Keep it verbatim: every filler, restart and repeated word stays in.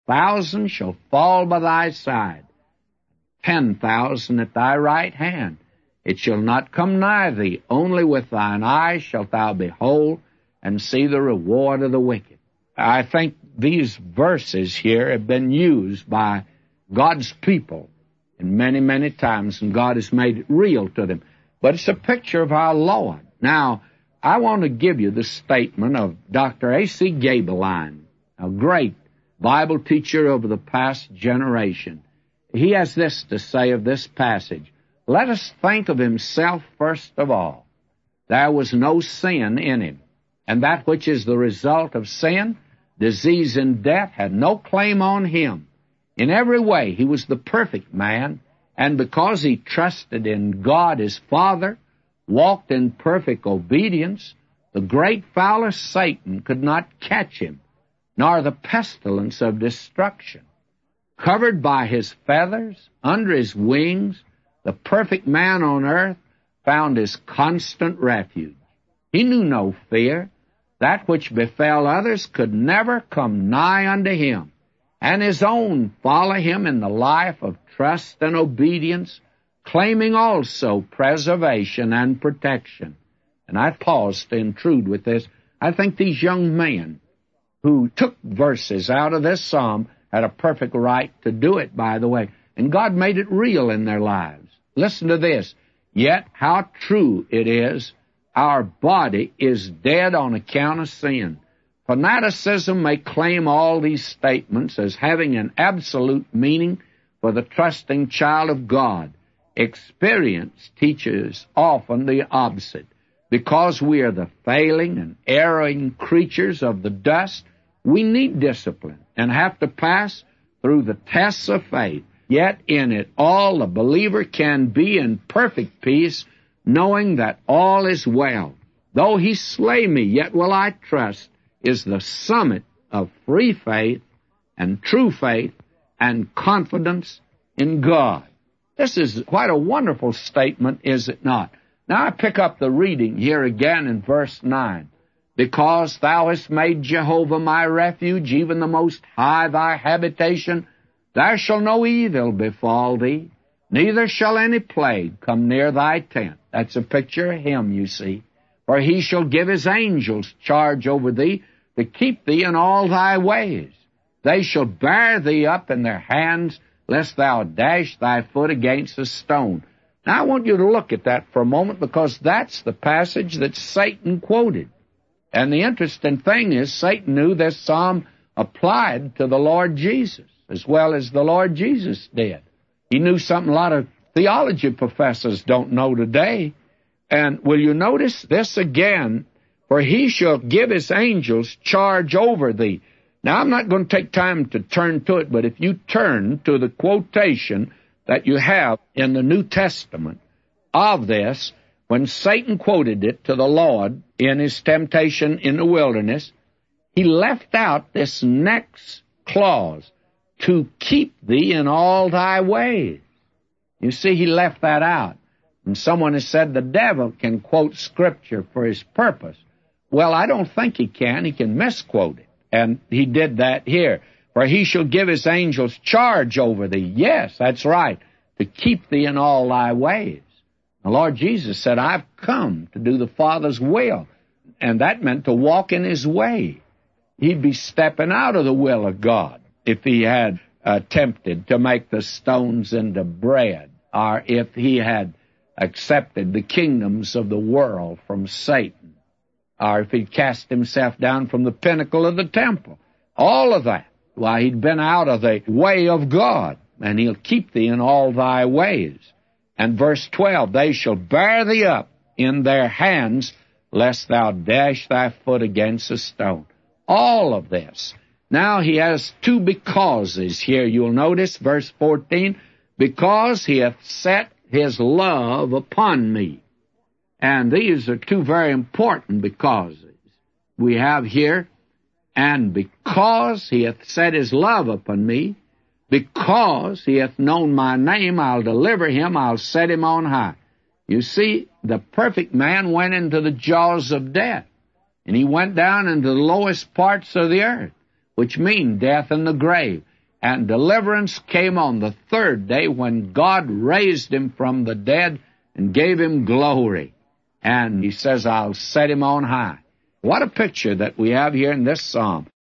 thousand shall fall by thy side, ten thousand at thy right hand. It shall not come nigh thee. Only with thine eyes shalt thou behold and see the reward of the wicked. I think these verses here have been used by God's people in many, many times, and God has made it real to them. But it's a picture of our Lord. Now, I want to give you the statement of Doctor A C Gaebelein, a great Bible teacher over the past generation. He has this to say of this passage. Let us think of himself first of all. There was no sin in him, and that which is the result of sin, disease and death, had no claim on him. In every way, he was the perfect man, and because he trusted in God his Father, walked in perfect obedience, the great fowler Satan could not catch him, nor the pestilence of destruction. Covered by his feathers, under his wings, the perfect man on earth found his constant refuge. He knew no fear. That which befell others could never come nigh unto him, and his own follow him in the life of trust and obedience, claiming also preservation and protection. And I pause to intrude with this. I think these young men who took verses out of this psalm had a perfect right to do it, by the way. And God made it real in their lives. Listen to this. Yet how true it is, our body is dead on account of sin. Fanaticism may claim all these statements as having an absolute meaning for the trusting child of God. Experience teaches often the opposite. Because we are the failing and erring creatures of the dust, we need discipline and have to pass through the tests of faith. Yet in it all the believer can be in perfect peace, knowing that all is well. Though he slay me, yet will I trust, is the summit of free faith and true faith and confidence in God. This is quite a wonderful statement, is it not? Now I pick up the reading here again in verse nine. Because thou hast made Jehovah my refuge, even the Most High thy habitation, there shall no evil befall thee, neither shall any plague come near thy tent. That's a picture of him, you see. For he shall give his angels charge over thee, to keep thee in all thy ways. They shall bear thee up in their hands, lest thou dash thy foot against a stone. Now I want you to look at that for a moment, because that's the passage that Satan quoted. And the interesting thing is, Satan knew this psalm applied to the Lord Jesus, as well as the Lord Jesus did. He knew something a lot of theology professors don't know today. And will you notice this again? For he shall give his angels charge over thee. Now, I'm not going to take time to turn to it, but if you turn to the quotation that you have in the New Testament of this, when Satan quoted it to the Lord in his temptation in the wilderness, he left out this next clause, to keep thee in all thy ways. You see, he left that out. And someone has said the devil can quote Scripture for his purpose. Well, I don't think he can. He can misquote it. And he did that here. For he shall give his angels charge over thee. Yes, that's right, to keep thee in all thy ways. The Lord Jesus said, I've come to do the Father's will. And that meant to walk in his way. He'd be stepping out of the will of God if he had attempted to make the stones into bread, or if he had accepted the kingdoms of the world from Satan, or if he'd cast himself down from the pinnacle of the temple. All of that. Why, he'd been out of the way of God, and he'll keep thee in all thy ways. And verse twelve, they shall bear thee up in their hands, lest thou dash thy foot against a stone. All of this. Now he has two becauses here. You'll notice verse fourteen, because he hath set his love upon me. And these are two very important becauses we have here. And because he hath set his love upon me, because he hath known my name, I'll deliver him, I'll set him on high. You see, the perfect man went into the jaws of death, and he went down into the lowest parts of the earth, which mean death and the grave. and deliverance came on the third day when God raised him from the dead and gave him glory. And he says, I'll set him on high. What a picture that we have here in this psalm.